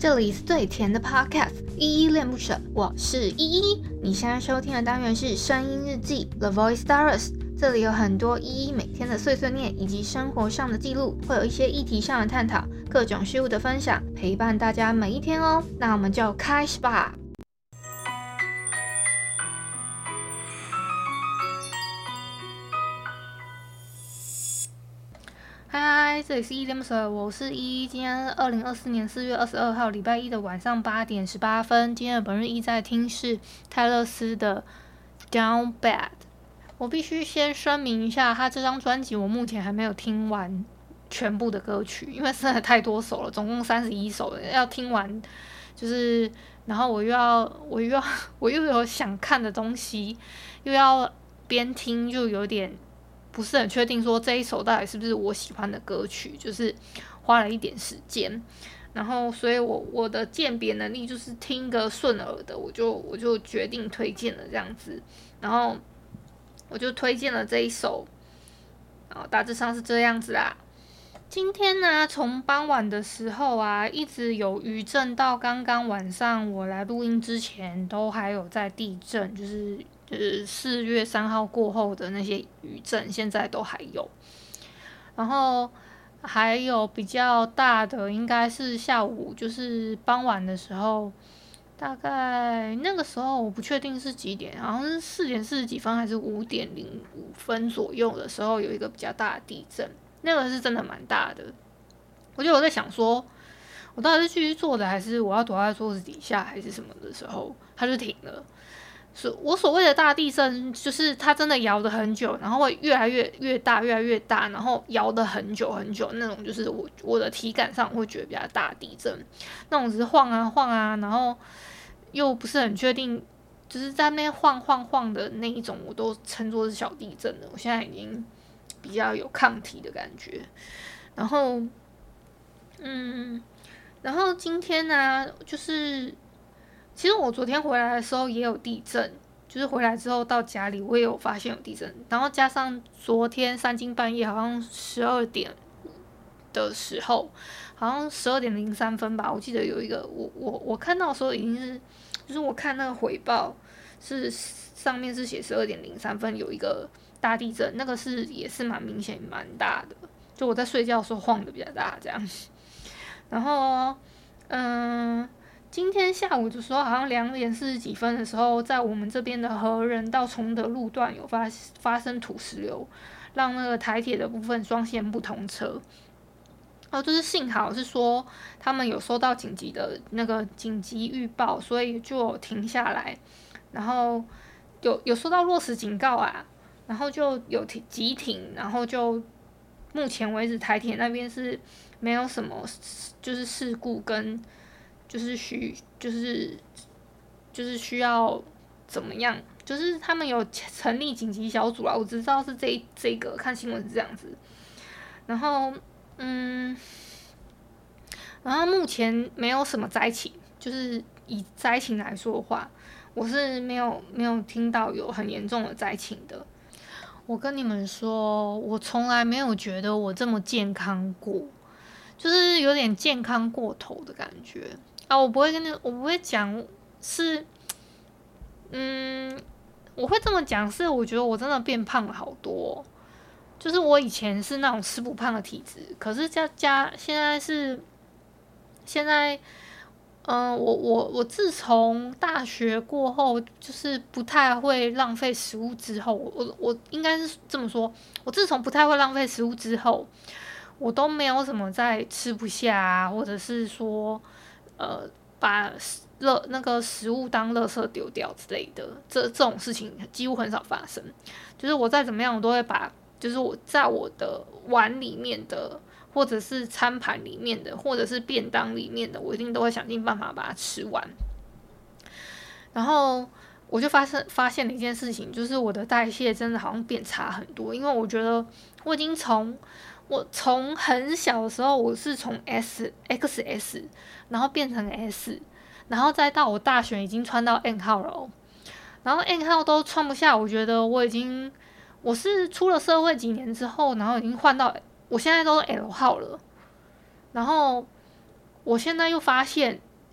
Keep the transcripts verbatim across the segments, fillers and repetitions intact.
这里是最甜的 Podcast， 依依恋不舍，我是依依。你现在收听的单元是声音日记 The Voice Diaries， 这里有很多依依每天的碎碎念以及生活上的记录，会有一些议题上的探讨，各种事物的分享，陪伴大家每一天哦。那我们就开始吧。嗨，这里是依依恋不舍，我是依依。今天是二零二四年四月二十二号礼拜一的晚上八点十八分。今天的本日一在听是泰勒斯的 Down Bad。我必须先声明一下，他这张专辑我目前还没有听完全部的歌曲，因为真的太多首了，总共三十一首了，要听完就是，然后我又要我又要我又有想看的东西，又要边听就有点不是很确定说这一首到底是不是我喜欢的歌曲，就是花了一点时间，然后所以我我的鉴别能力就是听个顺耳的，我就我就决定推荐了这样子，然后我就推荐了这一首，然后大致上是这样子啦。今天呢，从傍晚的时候啊，一直有余震到刚刚晚上我来录音之前，都还有在地震，就是就是四月三号过后的那些余震，现在都还有。然后还有比较大的，应该是下午，就是傍晚的时候，大概那个时候我不确定是几点，好像是四点四十几分还是五点零五分左右的时候，有一个比较大的地震。那个是真的蛮大的，我就有在想说，我到底是继续坐着，还是我要躲在桌子底下，还是什么的时候，它就停了。所我所谓的大地震，就是它真的摇得很久，然后会越来越越大，越来越大，然后摇得很久很久那种，就是我我的体感上会觉得比较大的地震。那种只是晃啊晃啊，然后又不是很确定，就是在那边晃晃晃的那一种，我都称作是小地震了。我现在已经比较有抗体的感觉，然后，嗯，然后今天呢、啊，就是其实我昨天回来的时候也有地震，就是回来之后到家里我也有发现有地震，然后加上昨天三更半夜好像十二点的时候，好像十二点零三分吧，我记得有一个我我我看到的时候已经是，就是我看那个回报是上面是写十二点零三分有一个大地震，那个是也是蛮明显蛮大的，就我在睡觉的时候晃的比较大这样。然后，嗯，今天下午的时候，好像两点四十几分的时候，在我们这边的和仁到崇德路段有发发生土石流，让那个台铁的部分双线不通车。哦，就是幸好是说他们有收到紧急的那个紧急预报，所以就有停下来，然后有有收到落实警告啊。然后就有急停，然后就目前为止台铁那边是没有什么就是事故跟就是需就是就是需要怎么样，就是他们有成立紧急小组啦，我只知道是这这个看新闻是这样子，然后嗯，然后目前没有什么灾情，就是以灾情来说的话，我是没有没有听到有很严重的灾情的。我跟你们说，我从来没有觉得我这么健康过，就是有点健康过头的感觉啊！我不会跟你，我不会讲是，嗯，我会这么讲是，我觉得我真的变胖了好多，就是我以前是那种吃不胖的体质，可是加加现在是现在。嗯，我我我自从大学过后，就是不太会浪费食物之后，我我应该是这么说，我自从不太会浪费食物之后，我都没有什么在吃不下啊，或者是说，呃，把垃那个食物当垃圾丢掉之类的，这这种事情几乎很少发生。就是我再怎么样，我都会把，就是我在我的碗里面的。或者是餐盘里面的，或者是便当里面的，我一定都会想尽办法把它吃完。然后我就发现发现了一件事情，就是我的代谢真的好像变差很多，因为我觉得我已经从我从很小的时候，我是从 S X S， 然后变成 S， 然后再到我大学已经穿到 N 号了、哦，然后 N 号都穿不下，我觉得我已经我是出了社会几年之后，然后已经换到。我现在都 L 号了，然后我现在又发现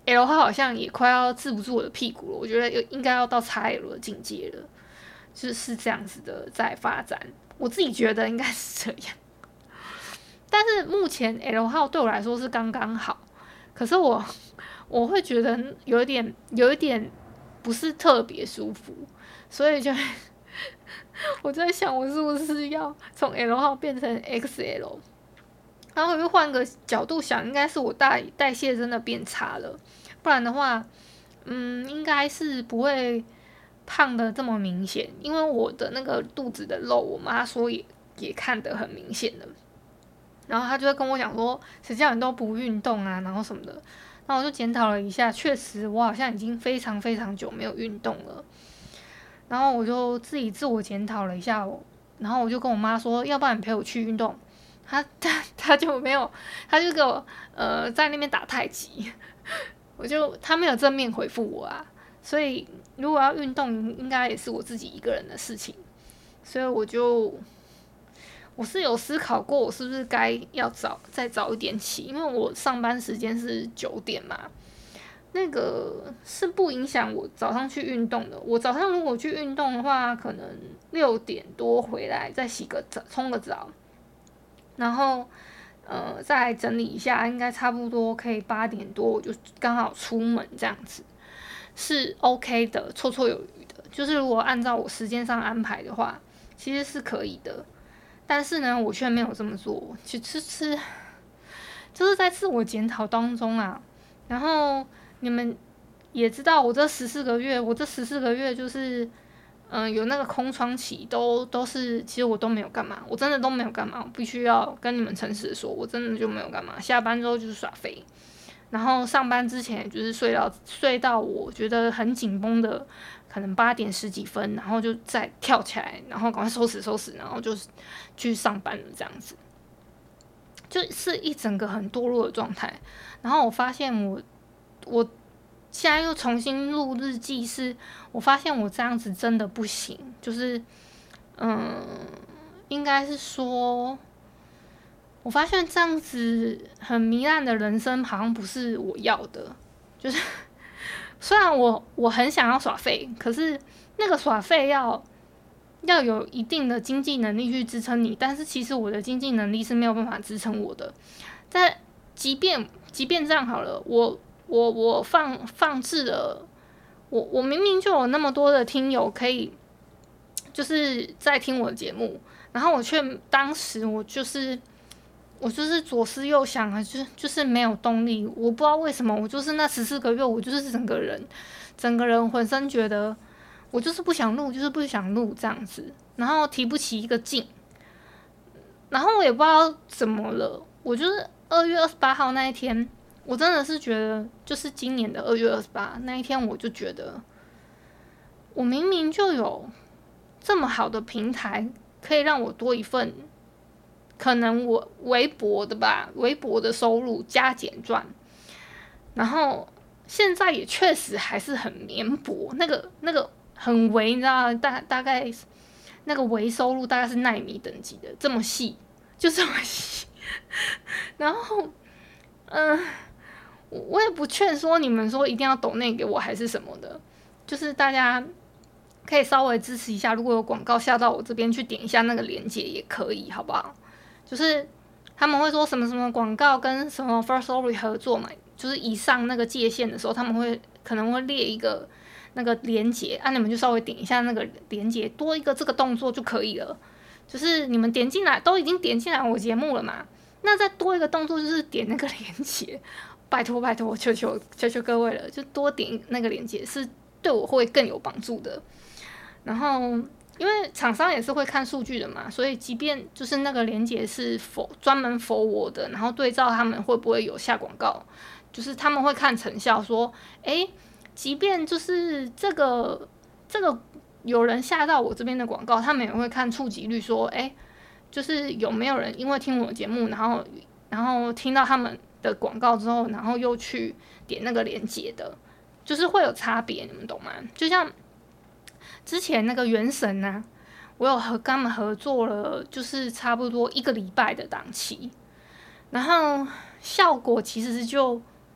L 号好像也快要治不住我的屁股了，我觉得应该要到 X L 的境界了，就是这样子的在发展，我自己觉得应该是这样。但是目前 L 号对我来说是刚刚好，可是我我会觉得有一点有一点不是特别舒服，所以就我在想我是不是要从 L 号变成 X L， 然后又换个角度想，应该是我代代谢真的变差了，不然的话，嗯，应该是不会胖的这么明显，因为我的那个肚子的肉，我妈说也也看得很明显的。然后他就会跟我讲说，谁叫你都不运动啊，然后什么的。然后我就检讨了一下，确实我好像已经非常非常久没有运动了。然后我就自己自我检讨了一下，然后我就跟我妈说，要不然你陪我去运动。他他他就没有，他就给我呃在那边打太极，我就他没有正面回复我啊。所以如果要运动，应该也是我自己一个人的事情。所以我就。我是有思考过，我是不是该要早再早一点起，因为我上班时间是九点嘛，那个是不影响我早上去运动的。我早上如果去运动的话，可能六点多回来，再洗个澡，冲个澡，然后呃再整理一下，应该差不多可以八点多我就刚好出门，这样子是 OK 的，绰绰有余的。就是如果按照我时间上安排的话，其实是可以的。但是呢，我却没有这么做，其实是就是在自我检讨当中啊。然后你们也知道，我这十四个月，我这十四个月就是，嗯、呃，有那个空窗期，都都是，其实我都没有干嘛，我真的都没有干嘛，我必须要跟你们诚实的说，我真的就没有干嘛。下班之后就是耍废，然后上班之前就是睡到睡到我觉得很紧绷的。可能八点十几分，然后就再跳起来，然后赶快收拾收拾，然后就是去上班了，这样子，就是一整个很堕落的状态。然后我发现我，我现在又重新录日记是，是我发现我这样子真的不行，就是，嗯，应该是说，我发现这样子很糜烂的人生好像不是我要的，就是。虽然我我很想要耍废，可是那个耍废要要有一定的经济能力去支撑你，但是其实我的经济能力是没有办法支撑我的。在即便即便这样好了，我我我放放置了，我我明明就有那么多的听友可以就是在听我的节目，然后我却当时我就是。我就是左思右想啊，就是就是没有动力。我不知道为什么，我就是那十四个月，我就是整个人，整个人浑身觉得我就是不想录，就是不想录这样子，然后提不起一个劲，然后我也不知道怎么了。我就是二月二十八号那一天，我真的是觉得，就是今年的二月二十八那一天，我就觉得，我明明就有这么好的平台，可以让我多一份。可能我微薄的吧，微薄的收入加减赚，然后现在也确实还是很绵薄，那个那个很微，你知道吗？大大概那个微收入大概是奈米等级的，这么细，就这么细。然后，嗯、呃，我也不劝说你们说一定要抖内给我还是什么的，就是大家可以稍微支持一下，如果有广告下到我这边去点一下那个链接也可以，好不好？就是他们会说什么什么广告跟什么 Firstory 合作嘛，就是以上那个界限的时候，他们会可能会列一个那个连结，啊，你们就稍微点一下那个连结，多一个这个动作就可以了。就是你们点进来都已经点进来我节目了嘛，那再多一个动作就是点那个连结，拜托拜托，求求求求各位了，就多点那个连结是对我会更有帮助的。然后。因为厂商也是会看数据的嘛，所以即便就是那个连结是否专门否我的，然后对照他们会不会有下广告，就是他们会看成效，说，诶，即便就是这个这个有人下到我这边的广告，他们也会看触及率，说，诶，就是有没有人因为听我的节目，然后然后听到他们的广告之后，然后又去点那个连结的，就是会有差别，你们懂吗？就像。之前那个原神呢、啊，我有和跟他们合作了，就是差不多一个礼拜的档期，然后效果其实就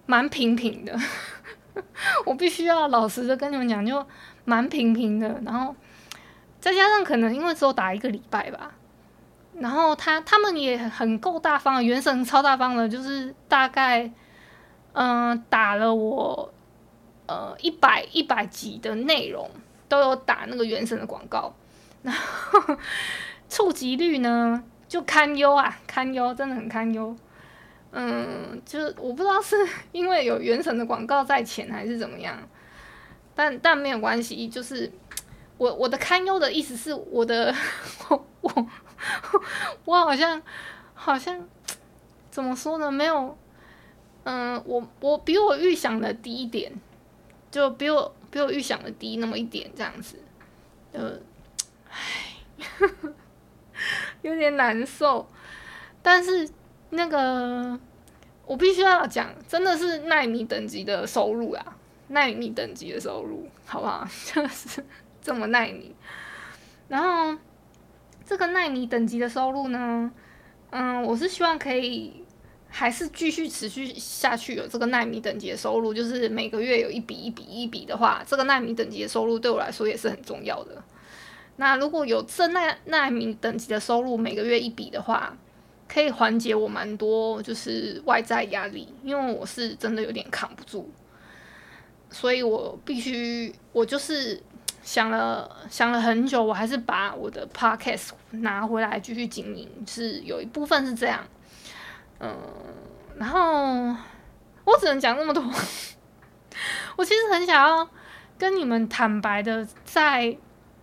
蛮平平的，我必须要老实的跟你们讲，就蛮平平的。然后再加上可能因为只有打一个礼拜吧，然后他他们也很够大方的，原神超大方的，就是大概嗯、呃、打了我呃一百一百集的内容都有打那个原神的广告，然后触及率呢就堪忧啊，堪忧，真的很堪忧。嗯，就是我不知道是因为有原神的广告在前还是怎么样，但但没有关系，就是我我的堪忧的意思是我的我我我好像好像怎么说呢？没有，嗯，我我比我预想的低一点，就比我比我预想的低那么一点这样子，呃，唉，有点难受，但是。那个，我必须要讲，真的是奈米等级的收入啊，奈米等级的收入，好不好？就是这么奈米。然后这个奈米等级的收入呢，嗯，我是希望可以还是继续持续下去有这个奈米等级的收入，就是每个月有一笔一笔一笔的话，这个奈米等级的收入对我来说也是很重要的。那如果有这奈奈米等级的收入，每个月一笔的话，可以缓解我蛮多就是外在压力，因为我是真的有点扛不住，所以我必须，我就是想了想了很久，我还是把我的 podcast 拿回来继续经营，是有一部分是这样，嗯，然后我只能讲那么多，我其实很想要跟你们坦白的在，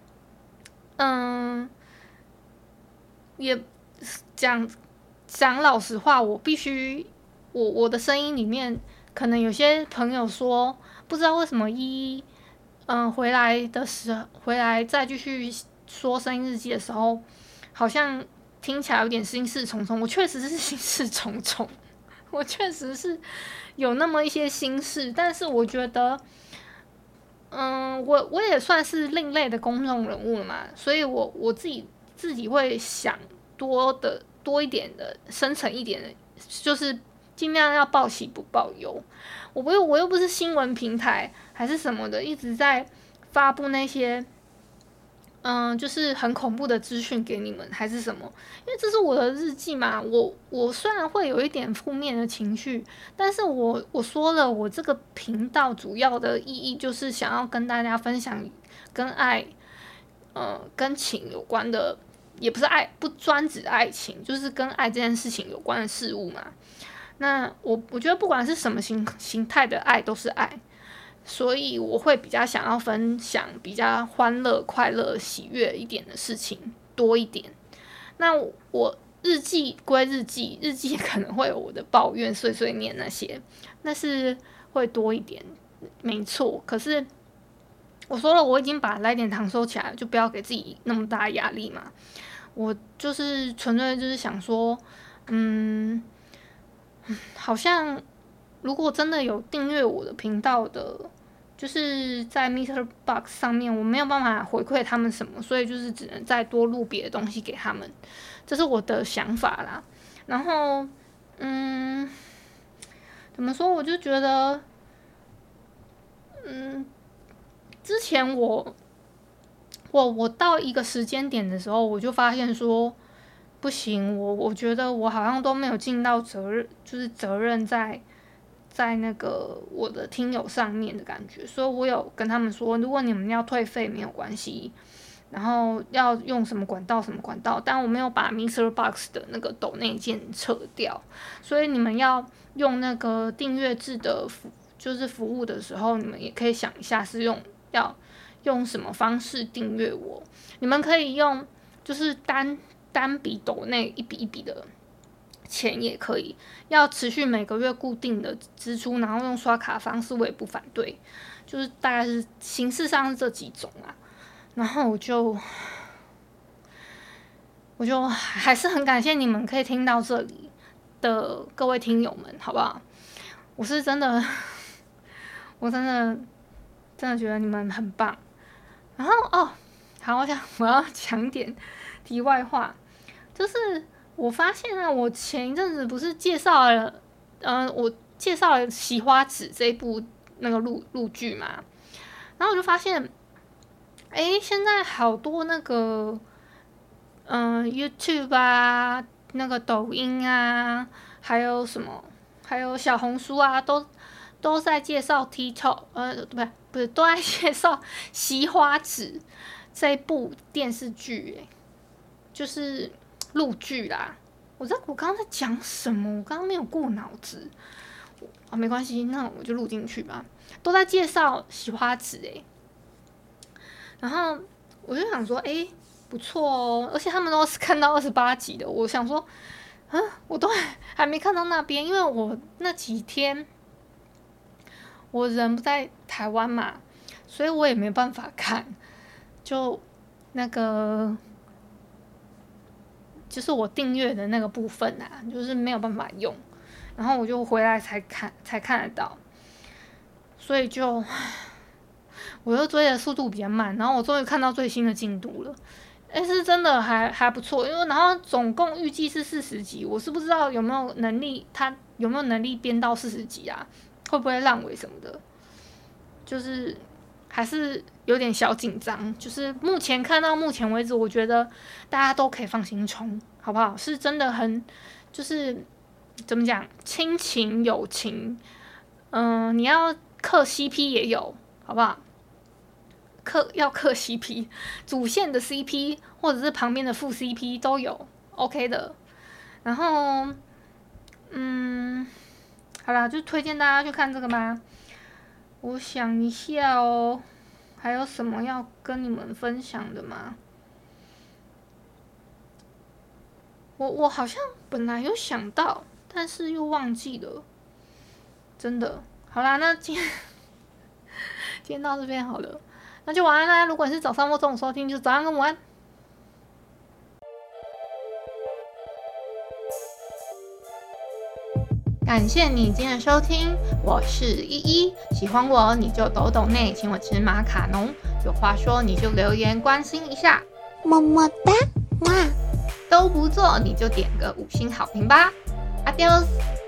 嗯，也讲。讲老实话，我必须，我我的声音里面，可能有些朋友说，不知道为什么依依，嗯，回来的时候，回来再继续说声音日记的时候，好像听起来有点心事重重。我确实是心事重重，我确实是有那么一些心事，但是我觉得，嗯，我我也算是另类的公众人物了嘛，所以我我自己自己会想多的。多一点的深层一点的，就是尽量要报喜不报忧。我不又我又不是新闻平台还是什么的，一直在发布那些，嗯，就是很恐怖的资讯给你们，还是什么？因为这是我的日记嘛。我我虽然会有一点负面的情绪，但是我我说了，我这个频道主要的意义就是想要跟大家分享跟爱，呃，跟情有关的。也不是爱，不专指爱情，就是跟爱这件事情有关的事物嘛。那我我觉得不管是什么形形态的爱都是爱，所以我会比较想要分享比较欢乐、快乐、喜悦一点的事情多一点。那我日记归日记，日记可能会有我的抱怨、碎碎念那些，那是会多一点，没错。可是我说了，我已经把来点糖收起来，就不要给自己那么大压力嘛。我就是纯粹就是想说，嗯，好像如果真的有订阅我的频道的，就是在 Mister Box 上面，我没有办法回馈他们什么，所以就是只能再多录别的东西给他们，这是我的想法啦。然后，嗯，怎么说？我就觉得，嗯，之前我。我我到一个时间点的时候，我就发现说不行，我我觉得我好像都没有尽到责任，就是责任在在那个我的听友上面的感觉，所以我有跟他们说，如果你们要退费没有关系，然后要用什么管道什么管道，但我没有把 Mister Box 的那个抖内键撤掉，所以你们要用那个订阅制的服就是服务的时候，你们也可以想一下是用要。用什么方式订阅我？你们可以用就是单单笔抖内一笔一笔的钱也可以，要持续每个月固定的支出，然后用刷卡方式我也不反对，就是大概是形式上是这几种啊。然后我就我就还是很感谢你们可以听到这里的各位听友们，好不好？我是真的，我真的真的觉得你们很棒。然后哦，好，我想我要讲点题外话，就是我发现啊，我前一阵子不是介绍了，嗯、呃，我介绍了《惜花子》这一部那个陆陆剧嘛，然后我就发现，哎，现在好多那个，嗯、呃、，YouTube 啊，那个抖音啊，还有什么，还有小红书啊，都都在介绍 TikTok， 呃，不是不是，都在介绍《惜花子》这一部电视剧，哎，就是陆剧啦。我知道我刚刚在讲什么，我刚刚没有过脑子。啊，没关系，那我就录进去吧。都在介绍惜花子哎，然后我就想说，哎、欸，不错哦，而且他们都是看到二十八集的。我想说，啊，我都还还没看到那边，因为我那几天我人不在台湾嘛，所以我也没办法看。就那个，就是我订阅的那个部分啊，就是没有办法用。然后我就回来才看，才看得到，所以就我又追的速度比较慢，然后我终于看到最新的进度了，哎，是真的还还不错，因为然后总共预计是四十集，我是不知道有没有能力，他有没有能力编到四十集啊？会不会烂尾什么的？就是还是有点小紧张，就是目前看到目前为止，我觉得大家都可以放心冲，好不好？是真的很就是。怎么讲？亲情、友情，嗯、呃，你要嗑 C P 也有，好不好？嗑要嗑 C P， 主线的 C P 或者是旁边的副 C P 都有 ，OK 的。然后，嗯，好啦，就推荐大家去看这个吧。我想一下哦，还有什么要跟你们分享的吗？我我好像本来有想到。但是又忘记了，真的。好啦，那今天今天到这边好了，那就晚安啦。如果你是早上或中午收听，就早安跟午安。感谢你今天的收听，我是依依。喜欢我你就抖抖内，请我吃马卡龙。有话说你就留言关心一下， 么么哒，哇！ 都不做你就点个五星好评吧。Adiós。